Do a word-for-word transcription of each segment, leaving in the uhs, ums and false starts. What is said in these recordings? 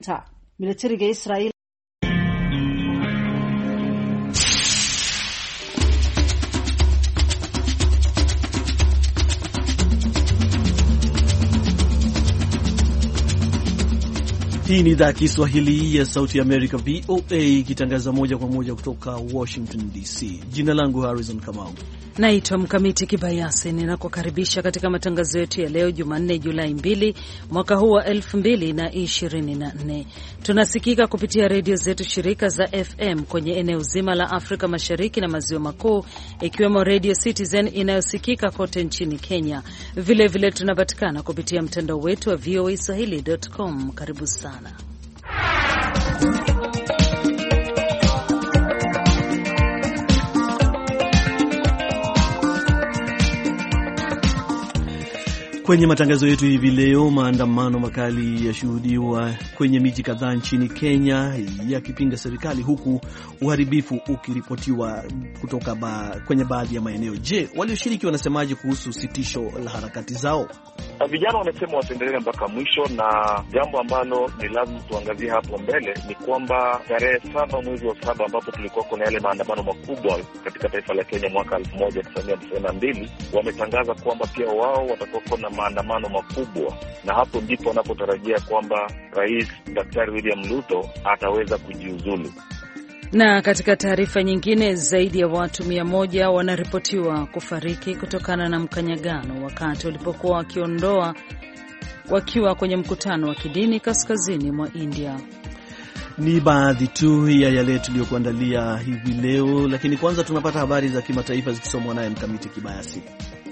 Ta militariga Israel Hii ni idhaa ya Kiswahili ya Sauti ya Amerika V O A ikitangaza moja kwa moja kutoka Washington D C. Jina langu Harrison Kamau. Naitwa Mkamiti Kibayasi, ninakukaribisha katika matangazo yetu ya leo Jumanne Julai mbili mwaka huu wa elfu mbili na ishirini na nne. Tunasikika kupitia redio zetu shirika za F M kwenye eneo zima la Afrika Mashariki na Maziwa Makuu, ikiwemo Radio Citizen inayosikika kote nchini Kenya. Vile vile tunapatikana kupitia mtandao wetu wa v o a swahili dot com. Karibu sana. Kwenye matangazo yetu hivi leo, maandamano makali yashuhudiwa kwenye miji kadhaa nchini Kenya yakipinga serikali, huku uharibifu ukiripotiwa kutoka ba, kwenye baadhi ya maeneo. Je, walioshiriki wanasemaje kuhusu sitisho la harakati zao? Vijana wanasema wataendelea mpaka mwisho, na jambo ambalo ni lazima tuangazie hapo mbele ni kwamba tarehe saba mwezi wa saba ambapo tulikuwa kuna yale maandamano makubwa katika taifa la Kenya mwaka elfu moja tisa mia tisini na mbili, wametangaza kwamba pia wao watakuwa na maandamano makubwa, na hapo ndipo wanapotarajia kwamba Rais Daktari William Ruto ataweza kujiuzulu. Na katika taarifa nyingine, zaidi ya watu mia moja wanaripotiwa kufariki kutokana na mkanyagano wakati walipokuwa wakiondoa wakiwa kwenye mkutano wa kidini kaskazini mwa India. Ni baadhi tu ya yale tuliyokuandalia hivi leo, lakini kwanza tunapata habari za kimataifa zikisomwa naye Mkamiti Kibayasi.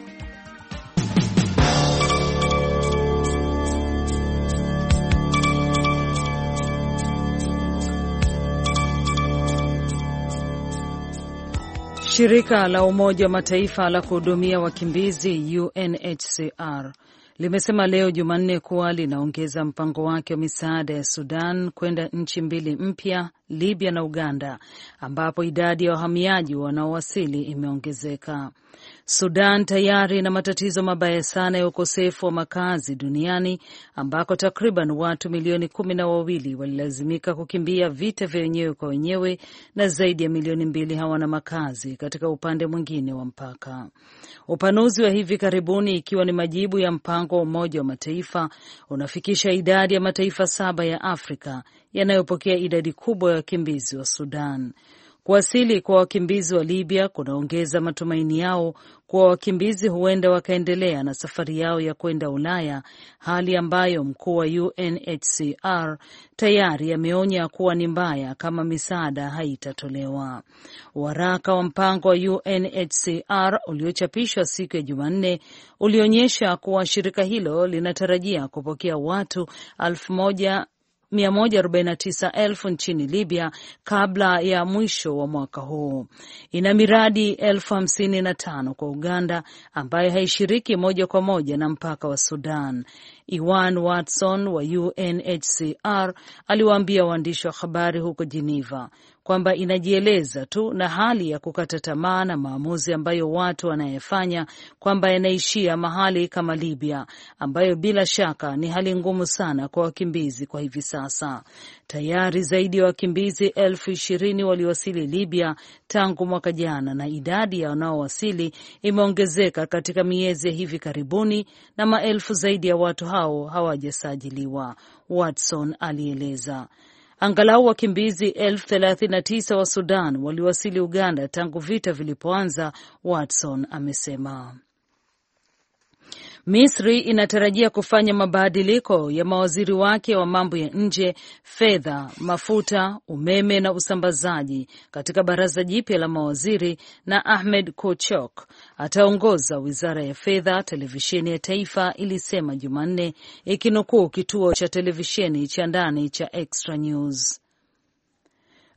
Shirika la Umoja wa Mataifa la kuhudumia wakimbizi U N H C R limesema leo Jumanne kuwa linaongeza mpango wake wa misaada ya Sudan kwenda nchi mbili mpya, Libya na Uganda, ambapo idadi ya wahamiaji wanaowasili imeongezeka. Sudan tayari na matatizo mabaya sana ya ukosefu wa makazi duniani, ambako takriban watu milioni kumi na wawili walilazimika kukimbia vita vya wenyewe kwa wenyewe, na zaidi ya milioni mbili hawana makazi katika upande mwingine wa mpaka. Upanuzi wa hivi karibuni, ikiwa ni majibu ya mpango wa Umoja wa Mataifa, unafikisha idadi ya mataifa saba ya Afrika yanayopokea idadi kubwa ya wakimbizi wa Sudan. Kuwasili kwa wakimbizi wa Libya kunaongeza matumaini yao kuwa wakimbizi huenda wakaendelea na safari yao ya kwenda Ulaya, hali ambayo mkuu wa U N H C R tayari ameonya kuwa ni mbaya kama misaada haitatolewa. Waraka wa mpango wa U N H C R uliochapishwa siku ya Jumanne ulionyesha kuwa shirika hilo linatarajia kupokea watu elfu moja mia moja arobaini na tisa elfu nchini Libya kabla ya mwisho wa mwaka huu. Ina miradi elfu hamsini na tano kwa Uganda ambayo haishiriki moja kwa moja na mpaka wa Sudan. Iwan Watson wa U N H C R aliwaambia waandishi wa habari huko Geneva kwamba inajieleza tu na hali ya kukata tamaa na maamuzi ambayo watu wanayefanya, kwamba yanaishia mahali kama Libya, ambayo bila shaka ni hali ngumu sana kwa wakimbizi kwa hivi sasa. Tayari zaidi ya wakimbizi elfu ishirini waliwasili Libya tangu mwaka jana, na idadi ya wanaowasili imeongezeka katika miezi ya hivi karibuni, na maelfu zaidi ya watu hao hawajasajiliwa, Watson alieleza. Angalau wakimbizi elfu thelathini na tisa wa Sudan waliwasili Uganda tangu vita vilipoanza, Watson amesema. Misri inatarajia kufanya mabadiliko ya mawaziri wake wa mambo ya nje, fedha, mafuta, umeme na usambazaji katika baraza jipya la mawaziri, na Ahmed Kochok ataongoza wizara ya fedha, televisheni ya taifa ilisema Jumanne, ikinukuu kituo cha televisheni cha ndani cha Extra News.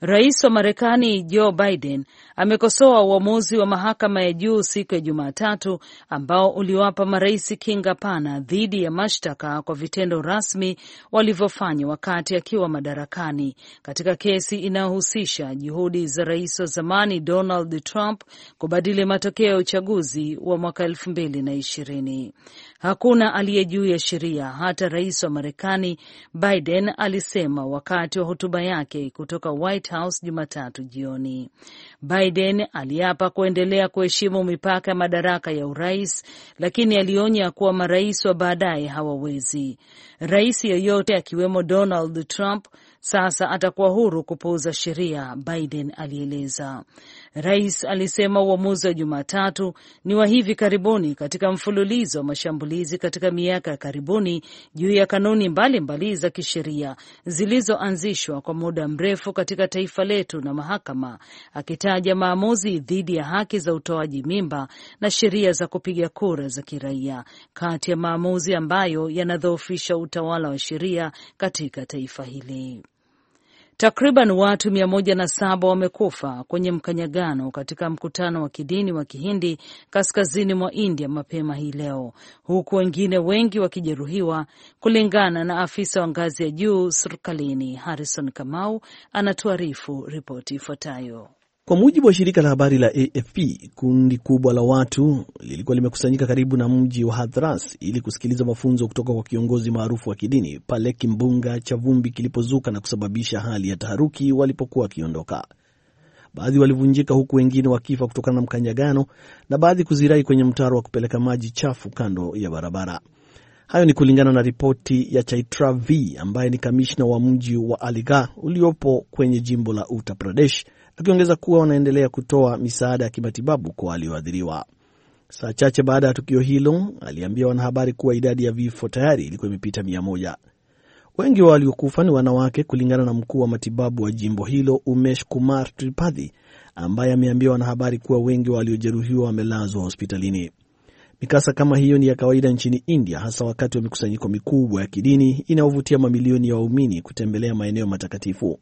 Rais wa Marekani Joe Biden amekosoa uamuzi wa mahakama ya juu siku ya Jumatatu ambao uliwapa marais kinga pana dhidi ya mashtaka kwa vitendo rasmi walivyofanya wakati akiwa madarakani katika kesi inayohusisha juhudi za rais wa zamani Donald Trump kubadili matokeo ya uchaguzi wa mwaka elfu mbili na ishirini. Hakuna aliye juu ya sheria, hata rais wa Marekani, Biden alisema wakati wa hotuba yake kutoka White House Jumatatu jioni. Biden aliapa kuendelea kuheshimu mipaka ya madaraka ya urais, lakini alionya kuwa marais wa baadaye hawawezi. Rais yeyote akiwemo Donald Trump sasa atakuwa huru kupuuza sheria, Biden alieleza. Rais alisema uamuzi wa Jumatatu ni wa hivi karibuni katika mfululizo wa mashambulizi katika miaka ya karibuni juu ya kanuni mbalimbali za kisheria zilizoanzishwa kwa muda mrefu katika taifa letu na mahakama, akitaja maamuzi dhidi ya haki za utoaji mimba na sheria za kupiga kura za kiraia kati ya maamuzi ambayo yanadhoofisha utawala wa sheria katika taifa hili. Takriban watu mia moja na saba wamekufa kwenye mkanyagano katika mkutano wa kidini wa Kihindi kaskazini mwa India mapema hii leo, huku wengine wengi wakijeruhiwa, kulingana na afisa wa ngazi ya juu serikalini. Harrison Kamau anatuarifu ripoti ifuatayo. Kwa mujibu wa shirika la habari la A F P, kundi kubwa la watu lilikuwa limekusanyika karibu na mji wa Hathras ili kusikiliza mafunzo kutoka kwa kiongozi maarufu wa kidini pale kimbunga cha vumbi kilipozuka na kusababisha hali ya taharuki walipokuwa wakiondoka. Baadhi walivunjika huku wengine wakifa kutokana na mkanyagano na baadhi kuzirai kwenye mtaro wa kupeleka maji chafu kando ya barabara. Hayo ni kulingana na ripoti ya Chaitra V ambaye ni kamishna wa mji wa Aligarh uliopo kwenye jimbo la Uttar Pradesh, akiongeza kuwa wanaendelea kutoa misaada ya kimatibabu kwa walioathiriwa. Saa chache baada ya tukio hilo, aliambia wanahabari kuwa idadi ya vifo tayari ilikuwa imepita mia moja. Wengi wa waliokufa ni wanawake, kulingana na mkuu wa matibabu wa jimbo hilo Umesh Kumar Tripathi, ambaye ameambia wanahabari kuwa wengi wa waliojeruhiwa wamelazwa hospitalini. Mikasa kama hiyo ni ya kawaida nchini India, hasa wakati wa mikusanyiko mikubwa ya kidini inayovutia mamilioni ya waumini kutembelea maeneo matakatifu.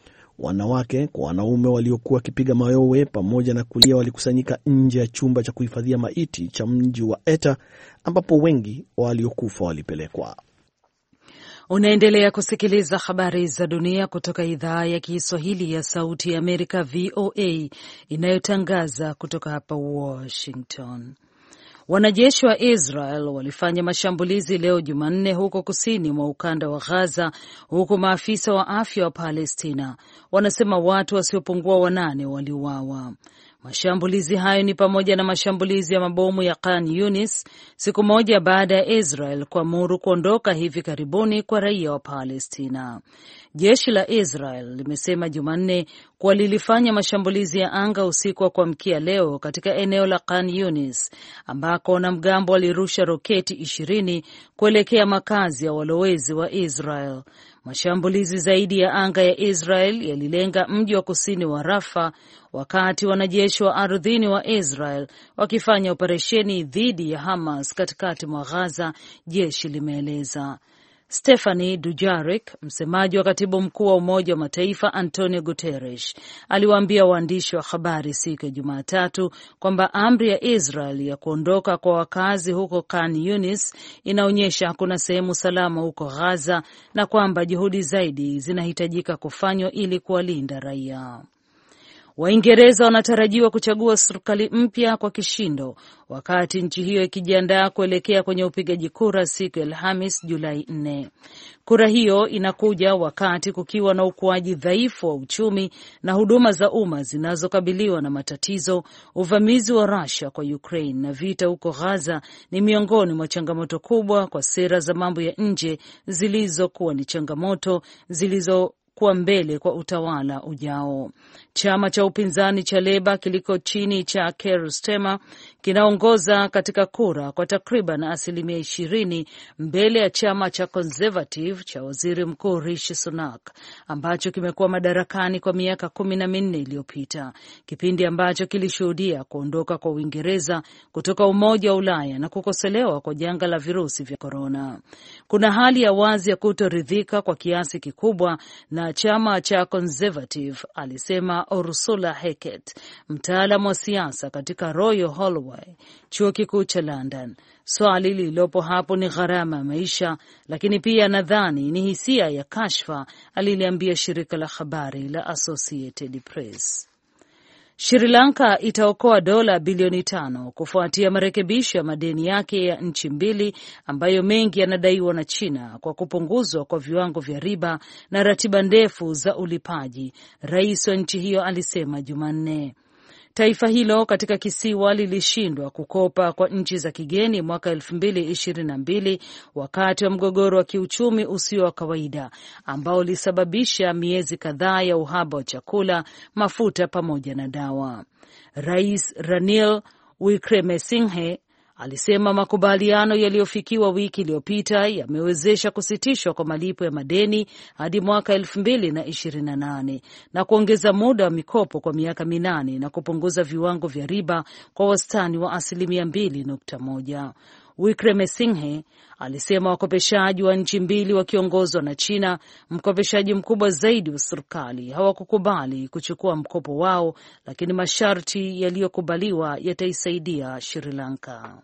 Wanawake kwa wanaume waliokuwa wakipiga mayowe pamoja na kulia walikusanyika nje ya chumba cha kuhifadhia maiti cha mji wa Etah, ambapo wengi waliokufa walipelekwa. Unaendelea kusikiliza habari za dunia kutoka idhaa ya Kiswahili ya Sauti ya Amerika, V O A, inayotangaza kutoka hapa Washington. Wanajeshi wa Israel walifanya mashambulizi leo Jumanne huko kusini mwa ukanda wa Gaza, huku maafisa wa afya wa Palestina wanasema watu wasiopungua wanane waliuawa. Mashambulizi hayo ni pamoja na mashambulizi ya mabomu ya Khan Yunis siku moja baada ya Israel kuamuru kuondoka hivi karibuni kwa raia wa Palestina. Jeshi la Israel limesema Jumanne kuwa lilifanya mashambulizi ya anga usiku wa kuamkia leo katika eneo la Khan Yunis, ambako wanamgambo walirusha roketi ishirini kuelekea makazi ya walowezi wa Israel. Mashambulizi zaidi ya anga ya Israel yalilenga mji wa kusini wa Rafa, wakati wanajeshi wa ardhini wa Israel wakifanya operesheni dhidi ya Hamas katikati mwa Gaza, jeshi limeeleza. Stephanie Dujarric, msemaji wa katibu mkuu wa Umoja wa Mataifa Antonio Guterres, aliwaambia waandishi wa habari siku ya Jumatatu kwamba amri ya Israel ya kuondoka kwa wakazi huko Khan Yunis inaonyesha hakuna sehemu salama huko Gaza na kwamba juhudi zaidi zinahitajika kufanywa ili kuwalinda raia. Waingereza wanatarajiwa kuchagua serikali mpya kwa kishindo wakati nchi hiyo ikijiandaa kuelekea kwenye upigaji kura siku ya Alhamis Julai nne. Kura hiyo inakuja wakati kukiwa na ukuaji dhaifu wa uchumi na huduma za umma zinazokabiliwa na matatizo. Uvamizi wa Russia kwa Ukraine na vita huko Gaza ni miongoni mwa changamoto kubwa kwa sera za mambo ya nje zilizokuwa ni changamoto zilizo kuwa mbele kwa utawala ujao. Chama cha upinzani cha Leba kiliko chini cha Keir Starmer kinaongoza katika kura kwa takriban asilimia ishirini mbele ya chama cha Conservative cha waziri mkuu Rishi Sunak ambacho kimekuwa madarakani kwa miaka kumi na minne iliyopita, kipindi ambacho kilishuhudia kuondoka kwa Uingereza kutoka Umoja wa Ulaya na kukosolewa kwa janga la virusi vya korona. Kuna hali ya wazi ya kutoridhika kwa kiasi kikubwa na na chama cha Conservative, alisema Ursula Hackett, mtaalamu wa siasa katika Royal Holloway, chuo kikuu cha London. Swali lililopo hapo ni gharama ya maisha, lakini pia nadhani ni hisia ya kashfa, aliliambia shirika la habari la Associated Press. Sri Lanka itaokoa dola bilioni tano kufuatia marekebisho ya madeni yake ya nchi mbili ambayo mengi yanadaiwa na China kwa kupunguzwa kwa viwango vya riba na ratiba ndefu za ulipaji, rais wa nchi hiyo alisema Jumanne. Taifa hilo katika kisiwa lilishindwa kukopa kwa nchi za kigeni mwaka elfu mbili ishirini na mbili wakati wa mgogoro wa kiuchumi usio wa kawaida ambao ulisababisha miezi kadhaa ya uhaba wa chakula, mafuta pamoja na dawa. Rais Ranil Wickremesinghe alisema makubaliano yaliyofikiwa wiki iliyopita yamewezesha kusitishwa kwa malipo ya madeni hadi mwaka elfu mbili na ishirini na nane na kuongeza muda wa mikopo kwa miaka minane na kupunguza viwango vya riba kwa wastani wa asilimia mbili nukta moja. Wickremesinghe alisema wakopeshaji wa nchi mbili wakiongozwa na China, mkopeshaji mkubwa zaidi wa serikali, hawakukubali kuchukua mkopo wao, lakini masharti yaliyokubaliwa yataisaidia Sri Lanka.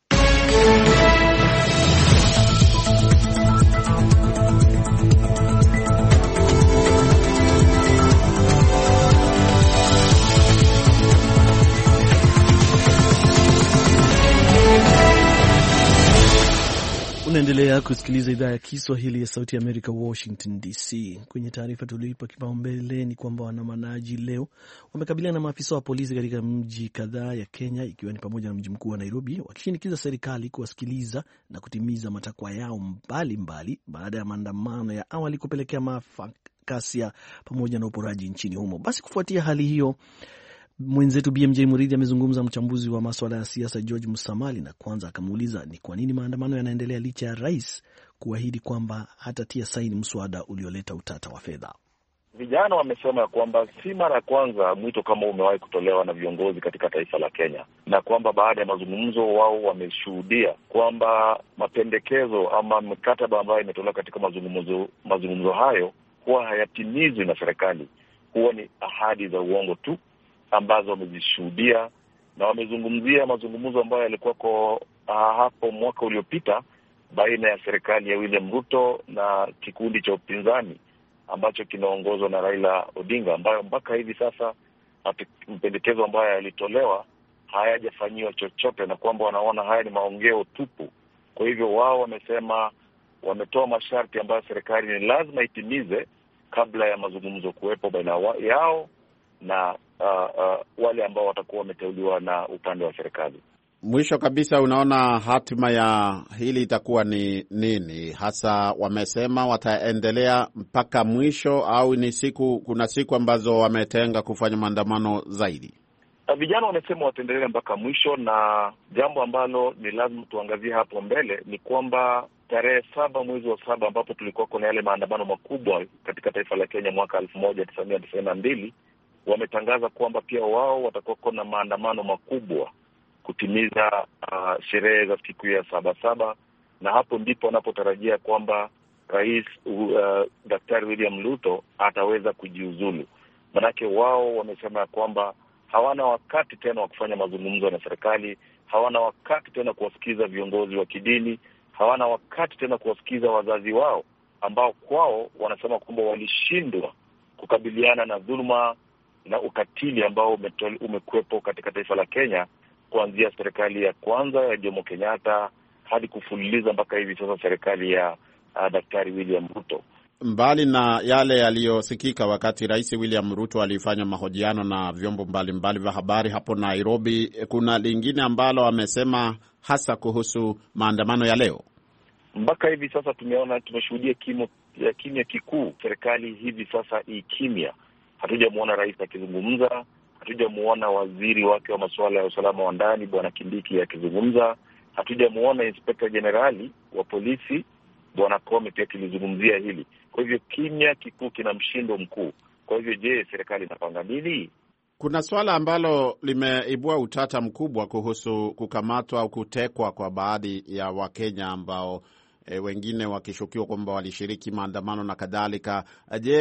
Unaendelea kusikiliza idhaa ya Kiswahili ya Sauti ya Amerika, Washington D C. Kwenye taarifa tuliipa kipaumbele ni kwamba waandamanaji leo wamekabiliana na maafisa wa polisi katika mji kadhaa ya Kenya, ikiwa ni pamoja na mji mkuu wa Nairobi, wakishinikiza serikali kuwasikiliza na kutimiza matakwa yao mbalimbali baada ya maandamano ya awali kupelekea maafa, ghasia pamoja na uporaji nchini humo. Basi kufuatia hali hiyo, mwenzetu B M J Muridhi amezungumza mchambuzi wa masuala ya siasa George Musamali, na kwanza akamuuliza ni kwa nini maandamano yanaendelea licha ya rais kuahidi kwamba hatatia saini mswada ulioleta utata wa fedha. Vijana wamesema kwamba si mara ya kwanza mwito kama umewahi kutolewa na viongozi katika taifa la Kenya, na kwamba baada ya mazungumzo wao wameshuhudia kwamba mapendekezo ama mkataba ambayo imetolewa katika mazungumzo mazungumzo hayo huwa hayatimizwi na serikali, huwa ni ahadi za uongo tu ambazo wamezishuhudia. Na wamezungumzia mazungumzo ambayo yalikuwa kwa uh, hapo mwaka uliopita baina ya serikali ya William Ruto na kikundi cha upinzani ambacho kinaongozwa na Raila Odinga, ambayo mpaka hivi sasa mpendekezo ambayo yalitolewa hayajafanyiwa chochote, na kwamba wanaona haya ni maongeo tupu. Kwa hivyo wao wamesema wametoa masharti ambayo serikali ni lazima itimize kabla ya mazungumzo kuwepo baina yao na uh, uh, wale ambao watakuwa wameteuliwa na upande wa serikali. Mwisho kabisa, unaona hatima ya hili itakuwa ni nini hasa? Wamesema wataendelea mpaka mwisho au ni siku, kuna siku ambazo wametenga kufanya maandamano zaidi? Uh, vijana wamesema wataendelea mpaka mwisho, na jambo ambalo ni lazima tuangazie hapo mbele ni kwamba tarehe saba mwezi wa saba ambapo tulikuwa kuna yale maandamano makubwa katika taifa la Kenya mwaka elfu moja tisa mia tisini na mbili, wametangaza kwamba pia wao watakuwa kuna maandamano makubwa kutimiza uh, sherehe za siku ya saba saba, na hapo ndipo wanapotarajia kwamba rais uh, Daktari William Ruto ataweza kujiuzulu. Manake wao wamesema kwamba hawana wakati tena wa kufanya mazungumzo na serikali, hawana wakati tena kuwasikiza viongozi wa kidini, hawana wakati tena kuwasikiza wazazi wao ambao kwao wanasema kwamba walishindwa kukabiliana na dhuluma na ukatili ambao umekuwepo katika taifa la Kenya kuanzia serikali ya kwanza ya Jomo Kenyatta hadi kufululiza mpaka hivi sasa serikali ya uh, Daktari William Ruto. Mbali na yale yaliyosikika wakati Rais William Ruto alifanya mahojiano na vyombo mbalimbali vya habari hapo Nairobi, kuna lingine ambalo amesema hasa kuhusu maandamano ya leo? Mpaka hivi sasa tumeona, tumeshuhudia kimo ya kimya kikuu. Serikali hivi sasa ikimya. Hatujamuona rais akizungumza, hatujamuona waziri wake wa masuala ya usalama wa ndani Bwana Kindiki akizungumza, hatujamuona Inspector Generali wa polisi Bwana Koome pia akizungumzia hili. Kwa hivyo kimya kikuu kina mshindo mkuu. Kwa hivyo je, serikali inapanga nini? Kuna swala ambalo limeibua utata mkubwa kuhusu kukamatwa au kutekwa kwa baadhi ya Wakenya ambao e, wengine wakishukiwa kwamba walishiriki maandamano na kadhalika. Je,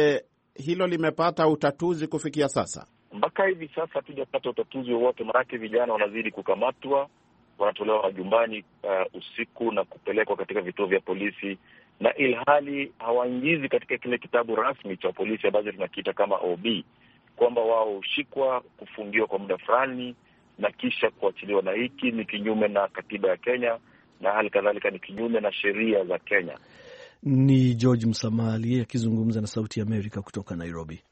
hilo limepata utatuzi kufikia sasa? Mpaka hivi sasa hatujapata utatuzi wowote, maanake vijana wanazidi kukamatwa, wanatolewa majumbani uh, usiku na kupelekwa katika vituo vya polisi, na ilhali hawaingizi katika kile kitabu rasmi cha polisi ambacho tunakiita kama O B, kwamba wao hushikwa, kufungiwa kwa muda fulani na kisha kuachiliwa. Na hiki ni kinyume na katiba ya Kenya na hali kadhalika ni kinyume na sheria za Kenya. Ni George Msamali akizungumza na Sauti ya Amerika kutoka Nairobi.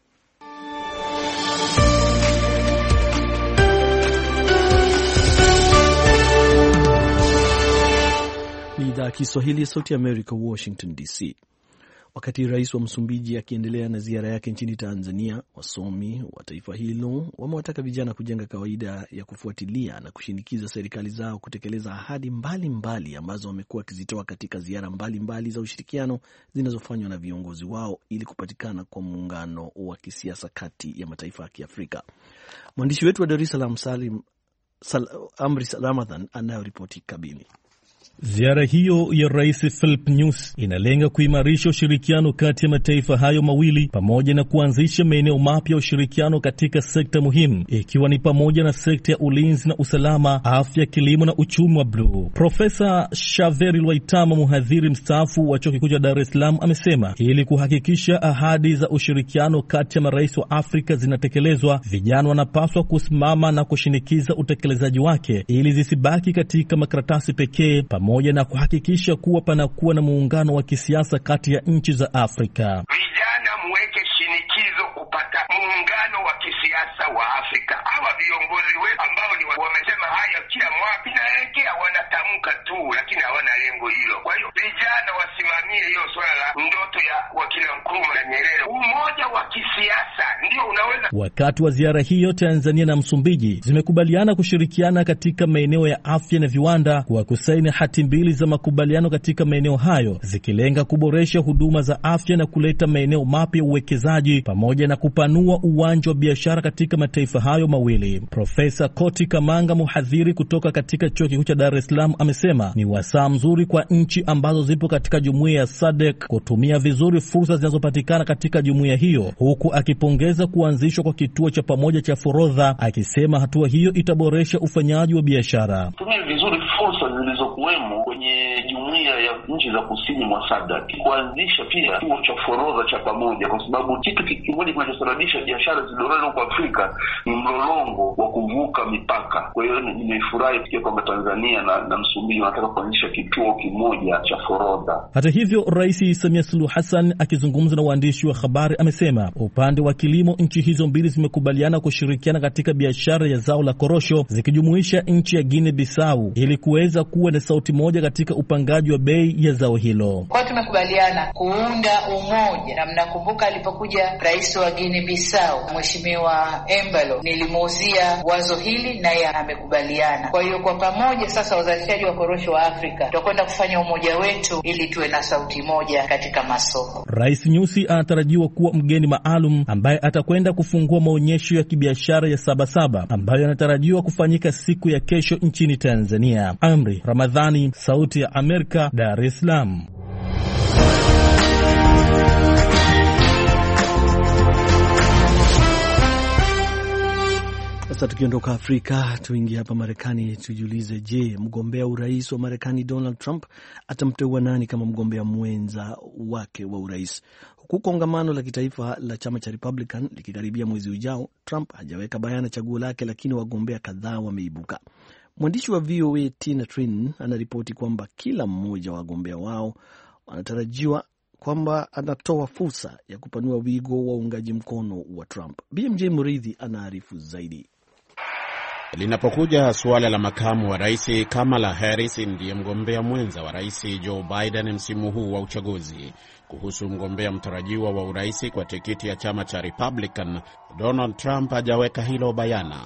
Ni idhaa ya Kiswahili ya Sauti ya Amerika, Washington D C. Wakati rais wa Msumbiji akiendelea na ziara yake nchini Tanzania, wasomi wa taifa hilo wamewataka vijana kujenga kawaida ya kufuatilia na kushinikiza serikali zao kutekeleza ahadi mbalimbali ambazo wamekuwa wakizitoa katika ziara mbalimbali mbali za ushirikiano zinazofanywa na viongozi wao ili kupatikana kwa muungano wa kisiasa kati ya mataifa ya Kiafrika. Mwandishi wetu wa Dar es Salaam Salim Sal, Amri Ramadhan anayo ripoti kabili. Ziara hiyo ya Rais Philip Nyusi inalenga kuimarisha ushirikiano kati ya mataifa hayo mawili pamoja na kuanzisha maeneo mapya ya ushirikiano katika sekta muhimu, ikiwa ni pamoja na sekta ya ulinzi na usalama, afya, kilimo na uchumi wa bluu. Profesa Shaveri Lwaitama, mhadhiri mstaafu wa Chuo Kikuu cha Dar es Salaam, amesema ili kuhakikisha ahadi za ushirikiano kati ya marais wa Afrika zinatekelezwa, vijana wanapaswa kusimama na kushinikiza utekelezaji wake ili zisibaki katika makaratasi pekee, pamoja na kuhakikisha kuwa panakuwa na muungano wa kisiasa kati ya nchi za Afrika. Vijana muweke shinikizo kupata muungano wa kisiasa wa Afrika. Hawa viongozi wetu ambao ni wamesema haya kila mwaka naelekea wanatamka tu, lakini hawana lengo hilo. Kwa hiyo vijana wasimamie hiyo swala la ndoto ya wakina Nkrumah na Nyerere. Umoja wa kisiasa ndio unaweza. Wakati wa ziara hiyo, Tanzania na Msumbiji zimekubaliana kushirikiana katika maeneo ya afya na viwanda kwa kusaini hati mbili za makubaliano katika maeneo hayo, zikilenga kuboresha huduma za afya na kuleta maeneo mapya ya uwekezaji pamoja na kupanua uwanja wa biashara katika mataifa hayo mawili. Profesa Koti Kamanga, mhadhiri kutoka katika Chuo Kikuu cha Dar es Salaam, amesema ni wasaa mzuri kwa nchi ambazo zipo katika jumuiya ya S A D C kutumia vizuri fursa zinazopatikana katika jumuiya hiyo, huku akipongeza kuanzishwa kwa kituo cha pamoja cha forodha, akisema hatua hiyo itaboresha ufanyaji wa biashara. Tumia vizuri fursa zilizokuwemo kwenye jumuiya ya nchi za kusini mwa S A D C kuanzisha pia kituo cha forodha cha pamoja, kwa sababu kitu kimoja kinachosababisha biashara zidorora kwa Afrika ni mlolongo wa kuvuka mipaka. Kwa hiyo nimefurahi pia kwamba Tanzania na, na Msumbiji wanataka kuanzisha kituo kimoja cha forodha. Hata hivyo, Rais Samia Suluhu Hassan akizungumza na waandishi wa habari amesema upande wa kilimo nchi hizo mbili zimekubaliana kushirikiana katika biashara ya zao la korosho, zikijumuisha nchi ya Guinea Bissau ili kuweza kuwa na sauti moja katika upangaji wa bei ya zao hilo. Kwa tumekubaliana kuunda umoja, na mnakumbuka alipokuja rais wa Guinea Bissau Mheshimiwa Embalo, nilimuuzia wazo hili na yeye amekubaliana. Kwa hiyo kwa pamoja sasa wazalishaji wa korosho wa Afrika tutakwenda kufanya umoja wetu ili tuwe na sauti moja katika masoko. Rais Nyusi anatarajiwa kuwa mgeni maalum ambaye atakwenda kufungua maonyesho ya kibiashara ya Sabasaba ambayo yanatarajiwa kufanyika siku ya kesho nchini Tanzania. Amri Ramadhani, Sauti ya Amerika, Dar es Salaam. Sasa tukiondoka Afrika tuingie hapa Marekani, tujiulize, je, mgombea urais wa Marekani Donald Trump atamteua nani kama mgombea mwenza wake wa urais? Huku kongamano la kitaifa la chama cha Republican likikaribia mwezi ujao, Trump hajaweka bayana chaguo lake, lakini wagombea kadhaa wameibuka. Mwandishi wa V O A Tina Trin anaripoti kwamba kila mmoja wa wagombea wao wanatarajiwa kwamba anatoa fursa ya kupanua wigo wa uungaji mkono wa Trump. B M J Murithi anaarifu zaidi. Linapokuja suala la makamu wa rais, Kamala Harris ndiye mgombea mwenza wa rais Joe Biden msimu huu wa uchaguzi. Kuhusu mgombea mtarajiwa wa urais kwa tikiti ya chama cha Republican, Donald Trump hajaweka hilo bayana.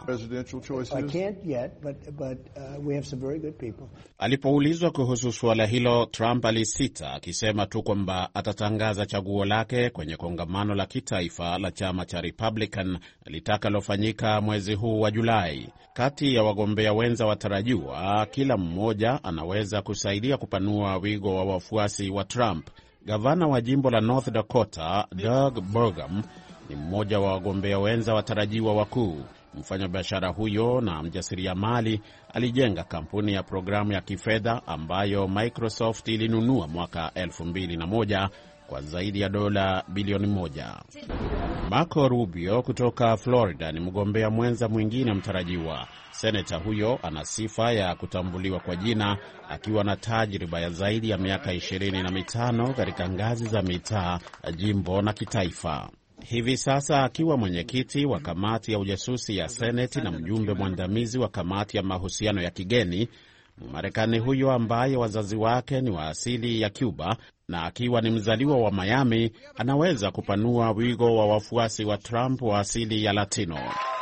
Alipoulizwa kuhusu suala hilo, Trump alisita, akisema tu kwamba atatangaza chaguo lake kwenye kongamano la kitaifa la chama cha Republican litakalofanyika mwezi huu wa Julai. Kati ya wagombea wenza watarajiwa, kila mmoja anaweza kusaidia kupanua wigo wa wafuasi wa Trump. Gavana wa jimbo la North Dakota, Doug Burgum, ni mmoja wa wagombea wenza watarajiwa wakuu. Mfanyabiashara huyo na mjasiriamali alijenga kampuni ya programu ya kifedha ambayo Microsoft ilinunua mwaka elfu mbili na moja kwa zaidi ya dola bilioni moja. Marco Rubio kutoka Florida ni mgombea mwenza mwingine mtarajiwa. Seneta huyo ana sifa ya kutambuliwa kwa jina, akiwa na tajriba ya zaidi ya miaka ishirini na mitano katika ngazi za mitaa, jimbo na kitaifa. Hivi sasa akiwa mwenyekiti wa kamati ya ujasusi ya Seneti na mjumbe mwandamizi wa kamati ya mahusiano ya kigeni, Marekani huyo ambaye wazazi wake ni wa asili ya Cuba na akiwa ni mzaliwa wa Miami, anaweza kupanua wigo wa wafuasi wa Trump wa asili ya Latino.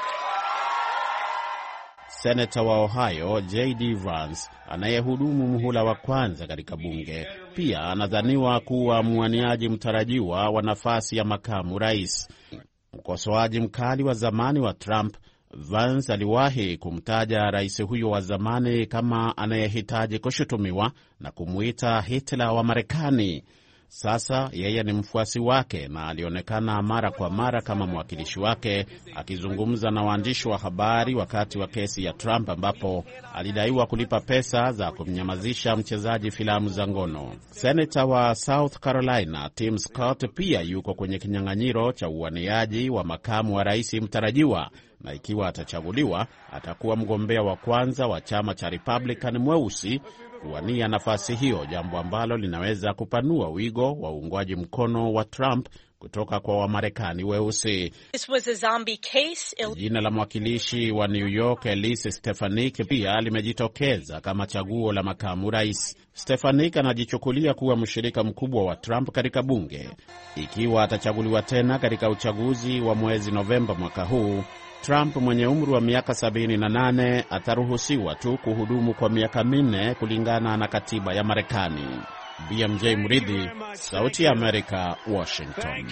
Seneta wa Ohio J D Vance, anayehudumu muhula wa kwanza katika bunge, pia anadhaniwa kuwa mwaniaji mtarajiwa wa nafasi ya makamu rais. Mkosoaji mkali wa zamani wa Trump, Vance aliwahi kumtaja rais huyo wa zamani kama anayehitaji kushutumiwa na kumuita Hitler wa Marekani. Sasa yeye ni mfuasi wake na alionekana mara kwa mara kama mwakilishi wake akizungumza na waandishi wa habari wakati wa kesi ya Trump, ambapo alidaiwa kulipa pesa za kumnyamazisha mchezaji filamu za ngono. Senator wa South Carolina Tim Scott pia yuko kwenye kinyang'anyiro cha uwaniaji wa makamu wa rais mtarajiwa, na ikiwa atachaguliwa atakuwa mgombea wa kwanza wa chama cha Republican mweusi kuwania nafasi hiyo, jambo ambalo linaweza kupanua wigo wa uungwaji mkono wa Trump kutoka kwa Wamarekani weusi. Jina la mwakilishi wa New York Elise Stefanik pia limejitokeza kama chaguo la makamu rais. Stefanik anajichukulia kuwa mshirika mkubwa wa Trump katika bunge. Ikiwa atachaguliwa tena katika uchaguzi wa mwezi Novemba mwaka huu, Trump mwenye umri wa miaka sabini na nane ataruhusiwa tu kuhudumu kwa miaka minne kulingana na katiba ya Marekani. B M J Mridhi, Sauti ya Amerika, Washington.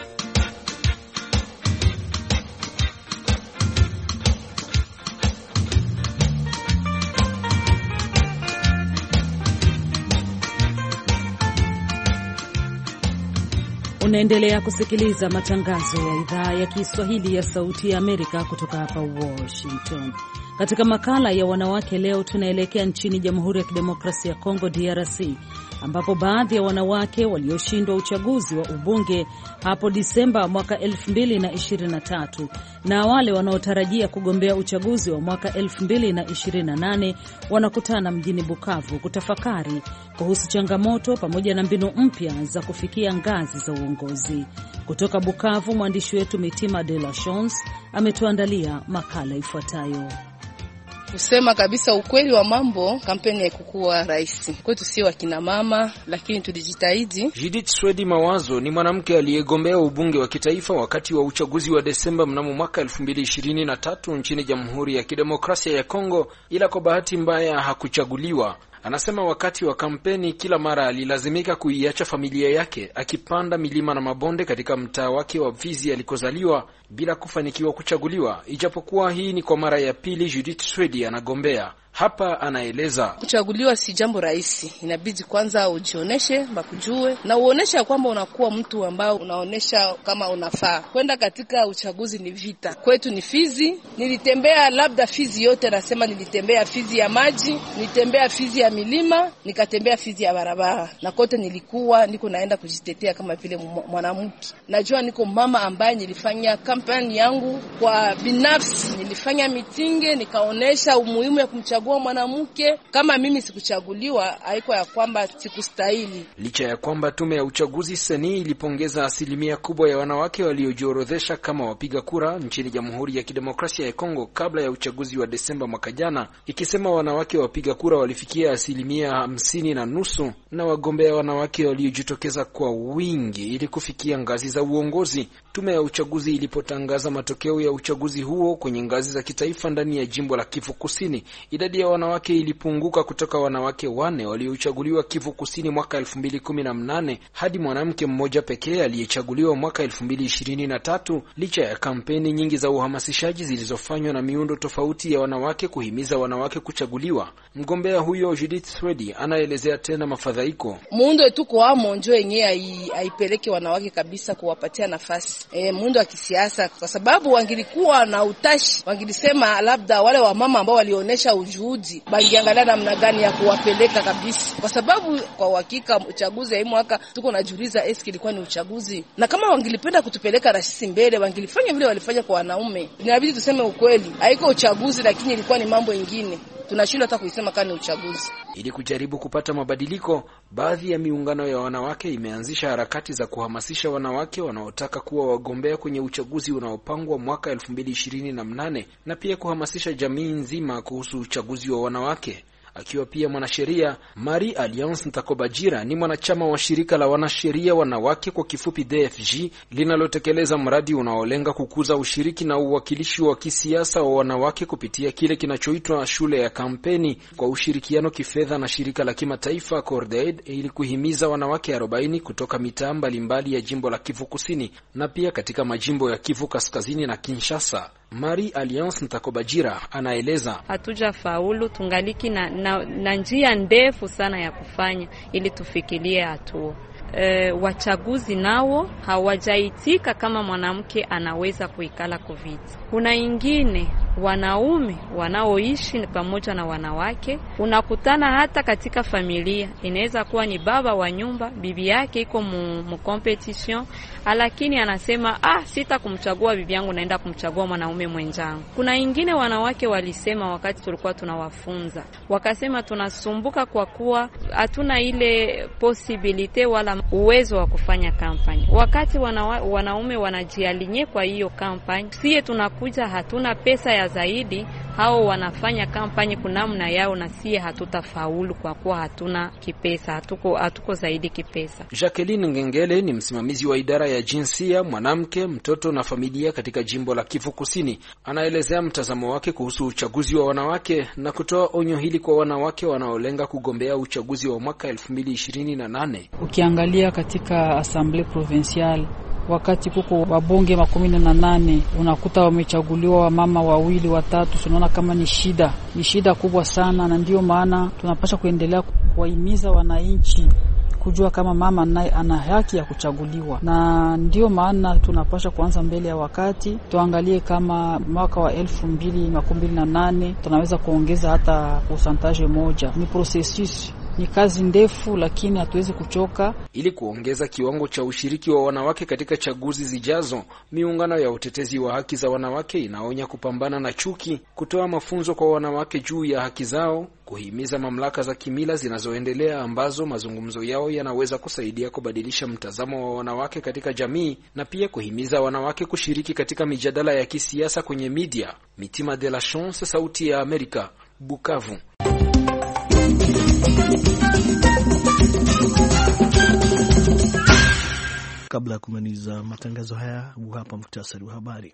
Unaendelea kusikiliza matangazo ya idhaa ya Kiswahili ya Sauti ya Amerika kutoka hapa Washington. Katika makala ya wanawake leo, tunaelekea nchini Jamhuri ya Kidemokrasia ya Kongo D R C, ambapo baadhi ya wanawake walioshindwa uchaguzi wa ubunge hapo Disemba mwaka elfu mbili na ishirini na tatu na wale wanaotarajia kugombea uchaguzi wa mwaka elfu mbili na ishirini na nane wanakutana mjini Bukavu kutafakari kuhusu changamoto pamoja na mbinu mpya za kufikia ngazi za uongozi. Kutoka Bukavu, mwandishi wetu Mitima de la Chance ametuandalia makala ifuatayo. Kusema kabisa ukweli wa mambo, kampeni haikuwa rahisi kwetu si wa kina mama, lakini tulijitahidi. Judith Swedi Mawazo ni mwanamke aliyegombea ubunge wa kitaifa wakati wa uchaguzi wa Desemba mnamo mwaka elfu mbili ishirini na tatu nchini Jamhuri ya Kidemokrasia ya Kongo, ila kwa bahati mbaya hakuchaguliwa. Anasema wakati wa kampeni kila mara alilazimika kuiacha familia yake akipanda milima na mabonde katika mtaa wake wa Vizi alikozaliwa bila kufanikiwa kuchaguliwa, ijapokuwa hii ni kwa mara ya pili Judith Swedi anagombea. Hapa anaeleza kuchaguliwa si jambo rahisi. Inabidi kwanza ujioneshe, bakujue na uonesha kwamba unakuwa mtu ambao unaonesha kama unafaa. Kwenda katika uchaguzi ni vita. Kwetu ni Fizi. Nilitembea labda Fizi yote, nasema nilitembea Fizi ya maji, nilitembea Fizi ya milima, nikatembea Fizi ya barabara. Na kote nilikuwa niko naenda kujitetea kama vile mwanamke. Najua niko mama ambaye nilifanya kampeni yangu kwa binafsi. Nilifanya mitinge, nikaonesha umuhimu ya kumchagua mwanamke. Kama mimi sikuchaguliwa, haiko ya kwamba sikustahili. Licha ya kwamba tume ya uchaguzi seni ilipongeza asilimia kubwa ya wanawake waliojiorodhesha kama wapiga kura nchini Jamhuri ya Kidemokrasia ya Kongo kabla ya uchaguzi wa Desemba mwaka jana, ikisema wanawake wapiga kura walifikia asilimia hamsini na nusu na wagombea wanawake waliojitokeza kwa wingi ili kufikia ngazi za uongozi. Tume ya uchaguzi ilipotangaza matokeo ya uchaguzi huo kwenye ngazi za kitaifa ndani ya jimbo la Kivu Kusini, idadi idadi ya wanawake ilipunguka kutoka wanawake wane waliochaguliwa Kivu Kusini mwaka elfu mbili kumi na nane hadi mwanamke mmoja pekee aliyechaguliwa mwaka elfu mbili ishirini na tatu, licha ya kampeni nyingi za uhamasishaji zilizofanywa na miundo tofauti ya wanawake kuhimiza wanawake kuchaguliwa. Mgombea huyo Judith Swedi anaelezea tena mafadhaiko. Muundo wetu kwa amo njoo yenyewe haipeleke wanawake kabisa kuwapatia nafasi. E, muundo wa kisiasa, kwa sababu wangilikuwa na utashi, wangilisema labda wale wa mama ambao walionesha ujuhudi bangiangalia namna gani ya kuwapeleka kabisa. Kwa sababu kwa uhakika uchaguzi hii mwaka tuko najiuliza eski ilikuwa ni uchaguzi. Na kama wangilipenda kutupeleka rashisi mbele, wangilifanya vile walifanya kwa wanaume. Inabidi tuseme ukweli, haiko uchaguzi lakini ilikuwa ni mambo mengine. Tunashindwa hata kuisema kama ni uchaguzi. Ili kujaribu kupata mabadiliko, baadhi ya miungano ya wanawake imeanzisha harakati za kuhamasisha wanawake wanaotaka kuwa wagombea kwenye uchaguzi unaopangwa mwaka elfu mbili ishirini na nane na pia kuhamasisha jamii nzima kuhusu uchaguzi wa wanawake. Akiwa pia mwanasheria, Marie Alliance Ntakobajira ni mwanachama wa shirika la wanasheria wanawake kwa kifupi D F G linalotekeleza mradi unaolenga kukuza ushiriki na uwakilishi wa kisiasa wa wanawake kupitia kile kinachoitwa shule ya kampeni kwa ushirikiano kifedha na shirika la kimataifa Cordaid ili kuhimiza wanawake arobaini kutoka mitaa mbalimbali ya jimbo la Kivu Kusini na pia katika majimbo ya Kivu Kaskazini na Kinshasa. Marie Alliance Ntakobajira anaeleza, hatuja faulu, tungaliki na, na, na njia ndefu sana ya kufanya ili tufikirie hatua. E, wachaguzi nao hawajaitika kama mwanamke anaweza kuikala kuviti. Kuna ingine wanaume wanaoishi pamoja na wanawake, unakutana hata katika familia, inaweza kuwa ni baba wa nyumba, bibi yake iko mu, mu competition, lakini anasema ah, sita kumchagua bibi yangu, naenda kumchagua mwanaume mwenzangu. Kuna ingine wanawake walisema wakati tulikuwa tunawafunza, wakasema tunasumbuka kwa kuwa hatuna ile possibility wala uwezo wa kufanya kampani. Wakati wanawa, wanaume wanajialinye kwa hiyo kampani, sie tunakuja hatuna pesa ya zaidi, hao wanafanya kampani kunamna yao na sie hatutafaulu kwa kuwa hatuna kipesa, hatuko hatuko zaidi kipesa. Jacqueline Ngengele ni msimamizi wa idara ya jinsia, mwanamke, mtoto na familia katika jimbo la Kivu Kusini. Anaelezea mtazamo wake kuhusu uchaguzi wa wanawake na kutoa onyo hili kwa wanawake wanaolenga kugombea uchaguzi wa mwaka elfu mbili ishirini na nane. Ukiangalia katika Assemblée Provinciale wakati kuko wabunge makumi na nane unakuta wamechaguliwa wamama wawili watatu, tunaona kama ni shida, ni shida kubwa sana, na ndio maana tunapaswa kuendelea kuwahimiza wananchi kujua kama mama naye ana haki ya kuchaguliwa, na ndio maana tunapaswa kuanza mbele ya wakati. Tuangalie kama mwaka wa elfu mbili makumi na nane tunaweza kuongeza hata percentage moja. Ni processus, ni kazi ndefu, lakini hatuwezi kuchoka. Ili kuongeza kiwango cha ushiriki wa wanawake katika chaguzi zijazo, miungano ya utetezi wa haki za wanawake inaonya kupambana na chuki, kutoa mafunzo kwa wanawake juu ya haki zao, kuhimiza mamlaka za kimila zinazoendelea ambazo mazungumzo yao yanaweza kusaidia kubadilisha mtazamo wa wanawake katika jamii, na pia kuhimiza wanawake kushiriki katika mijadala ya kisiasa kwenye media. Mitima de la Chance, Sauti ya Amerika, Bukavu. Kabla ya kumaliza matangazo haya, hapa muhtasari wa habari.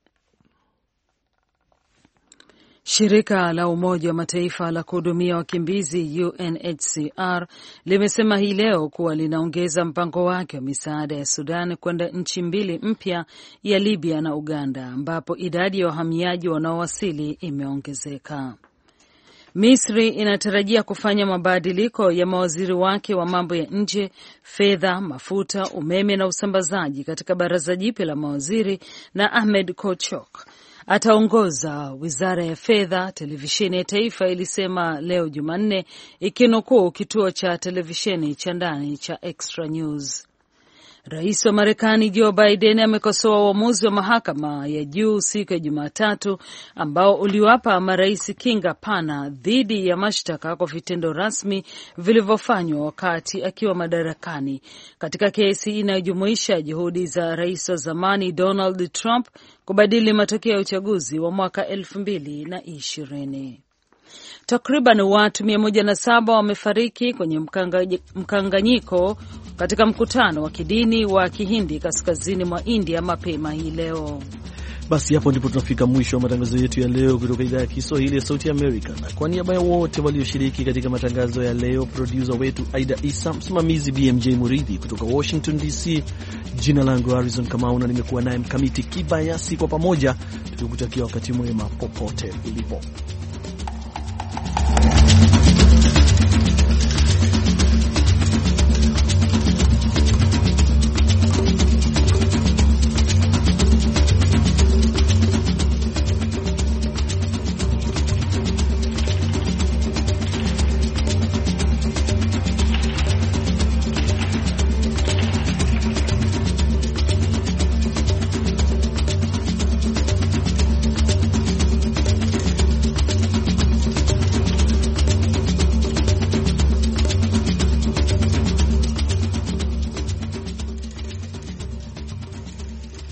Shirika la Umoja wa Mataifa la kuhudumia wakimbizi U N H C R limesema hii leo kuwa linaongeza mpango wake wa misaada ya Sudan kwenda nchi mbili mpya ya Libya na Uganda, ambapo idadi ya wahamiaji wanaowasili imeongezeka. Misri inatarajia kufanya mabadiliko ya mawaziri wake wa mambo ya nje, fedha, mafuta, umeme na usambazaji katika baraza jipya la mawaziri, na Ahmed Kochok ataongoza wizara ya fedha, televisheni ya taifa ilisema leo Jumanne, ikinukuu kituo cha televisheni cha ndani cha Extra News. Rais wa Marekani Joe Biden amekosoa uamuzi wa mahakama ya juu siku ya Jumatatu ambao uliwapa marais kinga pana dhidi ya mashtaka kwa vitendo rasmi vilivyofanywa wakati akiwa madarakani, katika kesi inayojumuisha juhudi za rais wa zamani Donald Trump kubadili matokeo ya uchaguzi wa mwaka elfu mbili na ishirini. Takriban watu mia moja na saba wamefariki kwenye mkanganyiko katika mkutano wa kidini wa Kihindi kaskazini mwa India mapema hii leo. Basi hapo ndipo tunafika mwisho wa matangazo yetu ya leo kutoka idhaa ya Kiswahili ya Sauti America. Na kwa niaba ya wote walioshiriki katika matangazo ya leo, producer wetu Aida Isa, msimamizi B M J Muridhi kutoka Washington D C, jina langu Harrison Kamau na nimekuwa naye Mkamiti Kibayasi, kwa pamoja tukikutakia wakati mwema popote ulipo.